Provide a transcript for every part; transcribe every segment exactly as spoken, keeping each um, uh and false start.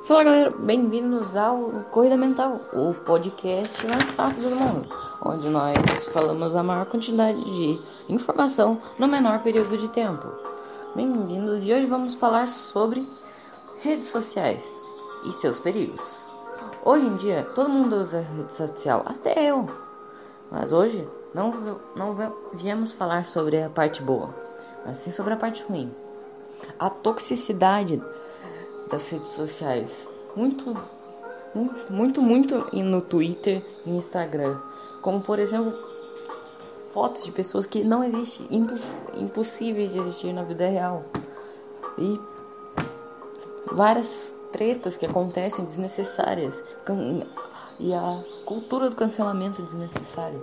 Fala galera, bem-vindos ao Corrida Mental, o podcast mais rápido do mundo, onde nós falamos a maior quantidade de informação no menor período de tempo. Bem-vindos e hoje vamos falar sobre redes sociais e seus perigos. Hoje em dia todo mundo usa rede social, até eu, mas hoje não, não viemos falar sobre a parte boa, mas sim sobre a parte ruim. A toxicidade das redes sociais, muito, muito, muito no Twitter e no Instagram, como por exemplo fotos de pessoas que não existem, impossíveis de existir na vida real, e várias tretas que acontecem desnecessárias, e a cultura do cancelamento desnecessário.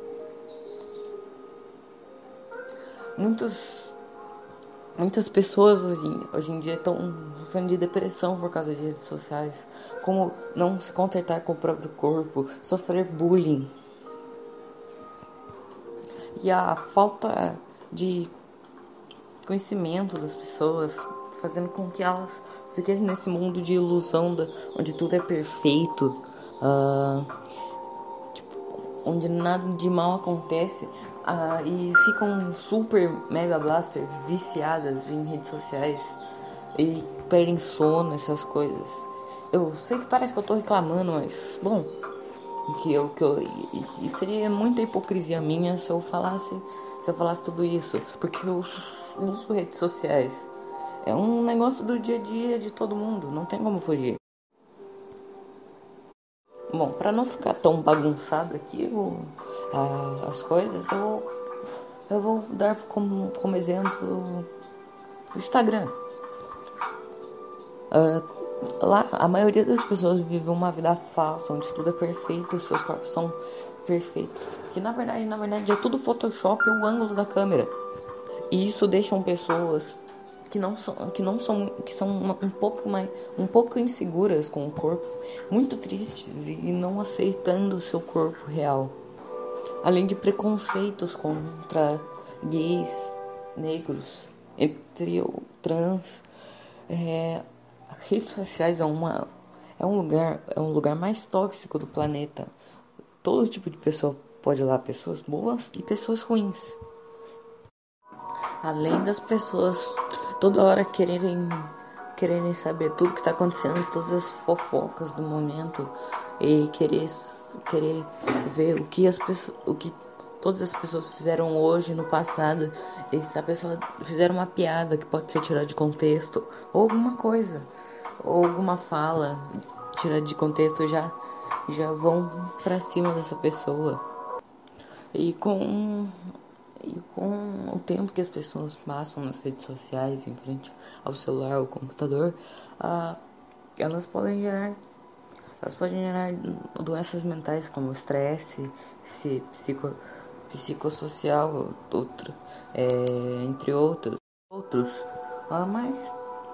Muitos Muitas pessoas hoje, hoje em dia estão sofrendo de depressão por causa de redes sociais, como não se contentar com o próprio corpo, sofrer bullying. E a falta de conhecimento das pessoas, fazendo com que elas fiquem nesse mundo de ilusão, da, onde tudo é perfeito, uh, tipo, onde nada de mal acontece. Ah, e ficam super mega blaster viciadas em redes sociais e perdem sono, essas coisas. Eu sei que parece que eu tô reclamando, mas bom, que eu, que eu e seria muita hipocrisia minha se eu falasse se eu falasse tudo isso, porque eu uso redes sociais. É um negócio do dia a dia de todo mundo, não tem como fugir. Bom, para não ficar tão bagunçado aqui o, a, as coisas, eu Eu vou dar como, como exemplo o Instagram. Uh, lá, a maioria das pessoas vive uma vida falsa, onde tudo é perfeito, seus corpos são perfeitos. Que na verdade, na verdade é tudo Photoshop e o ângulo da câmera. E isso deixa pessoas que não são, que não são, que são uma, um pouco mais, um pouco inseguras com o corpo, muito tristes e não aceitando o seu corpo real. Além de preconceitos contra gays, negros, entre o trans, é, redes sociais é uma é um lugar é um lugar mais tóxico do planeta. Todo tipo de pessoa pode ir lá, pessoas boas e pessoas ruins. Além das pessoas toda hora quererem quererem saber tudo que está acontecendo, todas as fofocas do momento, e querer querer ver o que as pessoas, o que todas as pessoas fizeram hoje, no passado, e se a pessoa fizer uma piada que pode ser tirada de contexto, ou alguma coisa, ou alguma fala tirada de contexto, já já vão pra cima dessa pessoa. E com E com o tempo que as pessoas passam nas redes sociais, em frente ao celular ou computador, ah, elas podem gerar, elas podem gerar doenças mentais como estresse, se, psico, psicossocial, outro, é, entre outros. outros. Ah, mas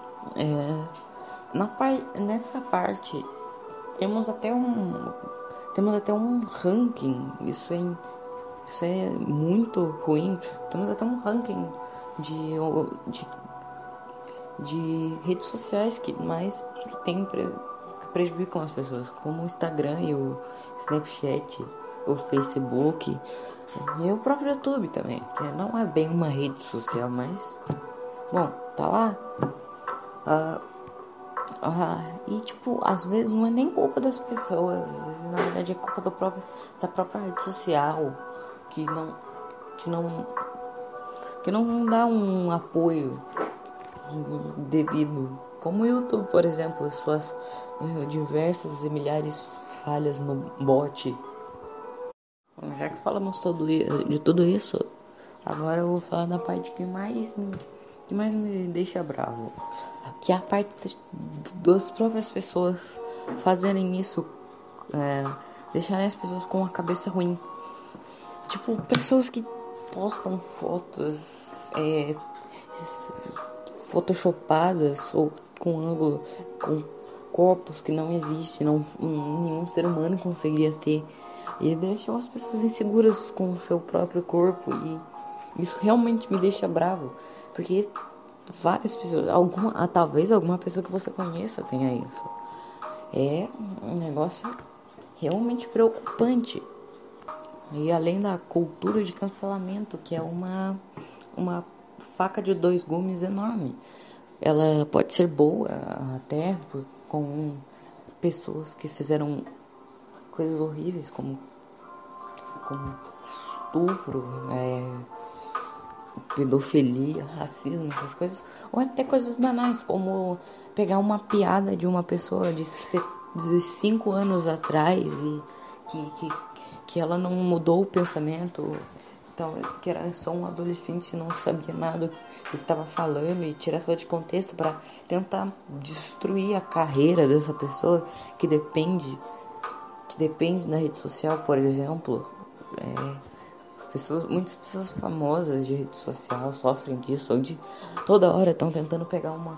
é, na par, nessa parte temos até um temos até um ranking. Isso é Isso é muito ruim. Temos até um ranking de, de, de redes sociais que mais tem pre, que prejudicam as pessoas, como o Instagram e o Snapchat, o Facebook e o próprio YouTube também, que não é bem uma rede social, mas bom, tá lá. Ah, ah, e tipo, às vezes não é nem culpa das pessoas, às vezes na verdade é culpa do próprio, da própria rede social, que não que não que não dá um apoio devido, como o YouTube, por exemplo, suas diversas e milhares falhas no bot. Já que falamos todo, de tudo isso, agora eu vou falar da parte que mais me, que mais me deixa bravo, que é a parte das próprias pessoas fazerem isso, é, deixarem as pessoas com a cabeça ruim. Tipo, pessoas que postam fotos é, photoshopadas ou com ângulo, com corpos que não existem, não, nenhum ser humano conseguiria ter, e deixam as pessoas inseguras com o seu próprio corpo, e isso realmente me deixa bravo, porque várias pessoas, alguma, ah, talvez alguma pessoa que você conheça tenha isso, É um negócio realmente preocupante. E além da cultura de cancelamento, que é uma, uma faca de dois gumes enorme. Ela pode ser boa até com pessoas que fizeram coisas horríveis, como, como estupro, é, pedofilia, racismo, essas coisas. Ou até coisas banais, como pegar uma piada de uma pessoa de, de cinco anos atrás e que, que, que ela não mudou o pensamento. Então, que era só um adolescente e não sabia nada do que estava falando e tirar fora de contexto para tentar destruir a carreira dessa pessoa que depende, que depende da rede social, por exemplo. É, pessoas, muitas pessoas famosas de rede social sofrem disso, onde toda hora estão tentando pegar uma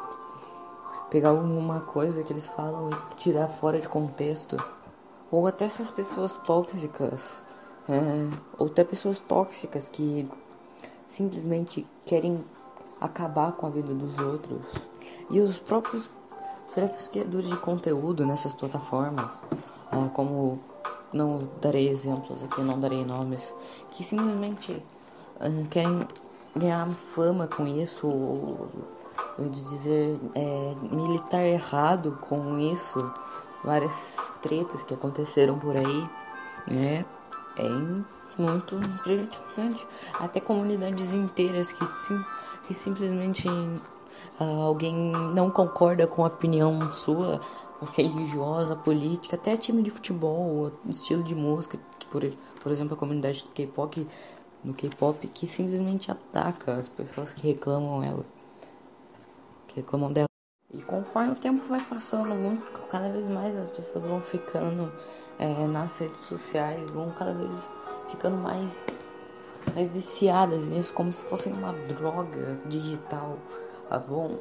pegar uma coisa que eles falam e tirar fora de contexto. Ou até essas pessoas tóxicas, é, ou até pessoas tóxicas que simplesmente querem acabar com a vida dos outros. E os próprios, próprios criadores de conteúdo nessas plataformas, é, como não darei exemplos aqui, não darei nomes, que simplesmente é, querem ganhar fama com isso, ou, ou de dizer é, militar errado com isso, várias tretas que aconteceram por aí, né? É muito prejudicante. Até comunidades inteiras que, sim, que simplesmente uh, alguém não concorda com a opinião sua, religiosa, política, até time de futebol, estilo de música, por, por exemplo, a comunidade do K-pop, no K-pop, que simplesmente ataca as pessoas que reclamam ela, que reclamam dela. E conforme o tempo vai passando, muito, cada vez mais as pessoas vão ficando é, nas redes sociais, vão cada vez ficando mais, mais viciadas nisso, como se fosse uma droga digital. Ah, bom,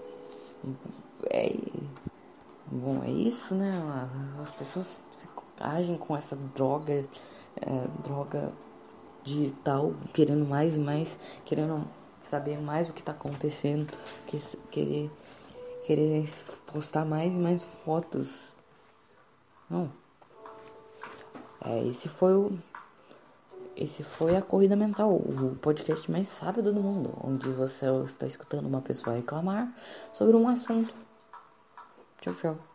é, bom, é isso, né? As pessoas agem com essa droga, é, droga digital, querendo mais e mais, querendo saber mais o que está acontecendo, que, querer querer postar mais e mais fotos. Não. É, esse foi o esse foi a Corrida Mental, o podcast mais sábio do mundo, onde você está escutando uma pessoa reclamar sobre um assunto. Tchau, tchau.